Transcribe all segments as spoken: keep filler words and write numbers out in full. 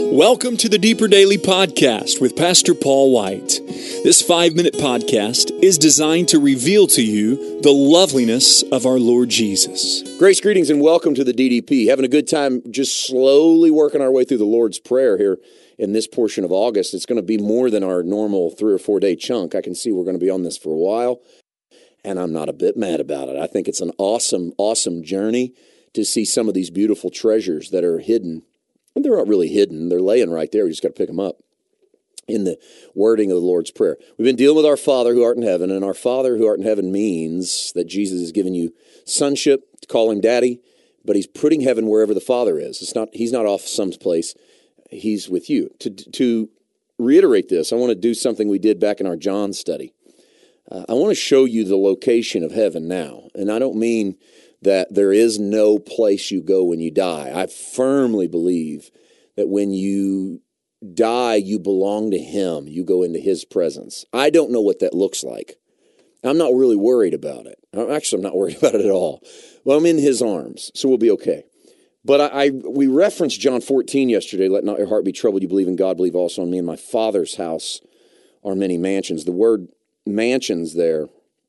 Welcome to the Deeper Daily Podcast with Pastor Paul White. This five-minute podcast is designed to reveal to you the loveliness of our Lord Jesus. Grace, greetings, and welcome to the D D P. Having a good time just slowly working our way through the Lord's Prayer here in this portion of August. It's going to be more than our normal three or four day chunk. I can see we're going to be on this for a while, and I'm not a bit mad about it. I think it's an awesome, awesome journey to see some of these beautiful treasures that are hidden. And they're not really hidden. They're laying right there. We just got to pick them up in the wording of the Lord's Prayer. We've been dealing with our Father who art in heaven, and our Father who art in heaven means that Jesus has given you sonship to call him daddy, but he's putting heaven wherever the Father is. It's not. He's not off someplace. He's with you. To, to reiterate this, I want to do something we did back in our John study. Uh, I want to show you the location of heaven now, and I don't mean that there is no place you go when you die. I firmly believe that when you die, you belong to him. You go into his presence. I don't know what that looks like. I'm not really worried about it. Actually, I'm not worried about it at all. Well, I'm in his arms, so we'll be okay. But I, I we referenced John fourteen yesterday. Let not your heart be troubled. You believe in God, believe also in me. In my Father's house are many mansions. The word mansions there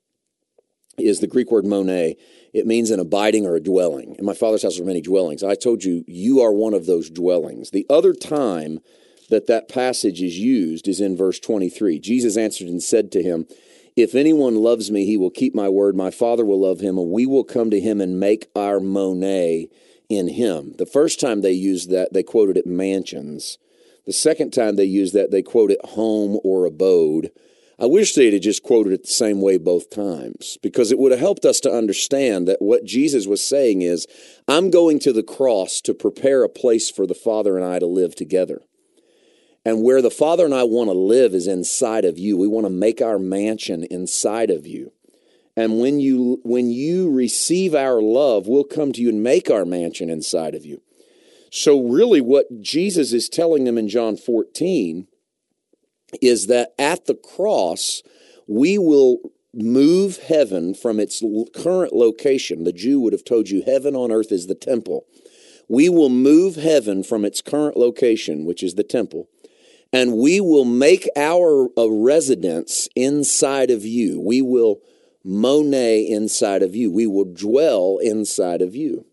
is the Greek word monē. It means an abiding or a dwelling. In my Father's house are many dwellings. I told you, you are one of those dwellings. The other time that that passage is used is in verse twenty-three. Jesus answered and said to him, if anyone loves me, he will keep my word. My Father will love him, and we will come to him and make our monē in him. The first time they used that, they quoted it mansions. The second time they used that, they quote it home or abode. I wish they'd have just quoted it the same way both times, because it would have helped us to understand that what Jesus was saying is, I'm going to the cross to prepare a place for the Father and I to live together. And where the Father and I want to live is inside of you. We want to make our mansion inside of you. And when you when you receive our love, we'll come to you and make our mansion inside of you. So really what Jesus is telling them in John fourteen is that at the cross, we will move heaven from its current location. The Jew would have told you heaven on earth is the temple. We will move heaven from its current location, which is the temple, and we will make our a residence inside of you. We will monē inside of you. We will dwell inside of you.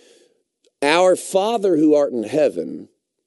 Our Father who art in heaven,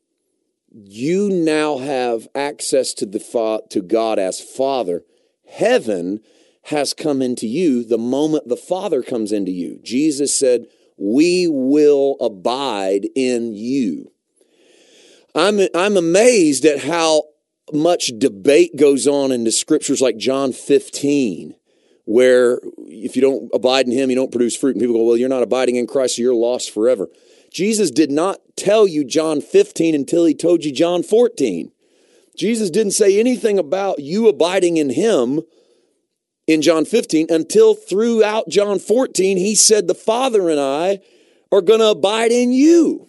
you now have access to the fa- to God as Father. Heaven has come into you the moment the Father comes into you. Jesus said, we will abide in you. I'm, I'm amazed at how much debate goes on in the scriptures like John fifteen, where if you don't abide in him, you don't produce fruit. And people go, well, you're not abiding in Christ, so you're lost forever. Jesus did not tell you John fifteen until he told you John fourteen. Jesus didn't say anything about you abiding in him in John fifteen until throughout John fourteen, he said the Father and I are going to abide in you.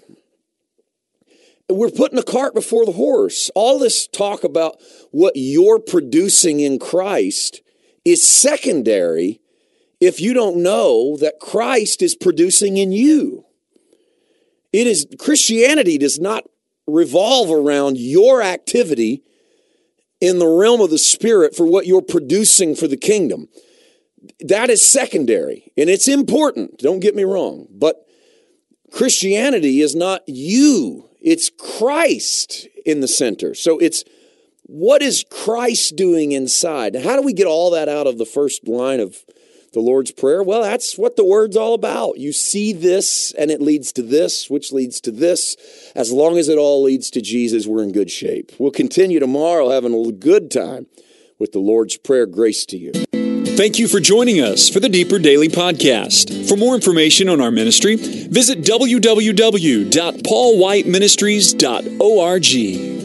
We're putting the cart before the horse. All this talk about what you're producing in Christ is secondary if you don't know that Christ is producing in you. It is, Christianity does not revolve around your activity in the realm of the Spirit for what you're producing for the kingdom. That is secondary, and it's important, don't get me wrong, but Christianity is not you, it's Christ in the center. So it's, what is Christ doing inside? How do we get all that out of the first line of the Lord's Prayer? Well, that's what the word's all about. You see this, and it leads to this, which leads to this. As long as it all leads to Jesus, we're in good shape. We'll continue tomorrow having a good time with the Lord's Prayer. Grace to you. Thank you for joining us for the Deeper Daily Podcast. For more information on our ministry, visit w w w dot paul white ministries dot org.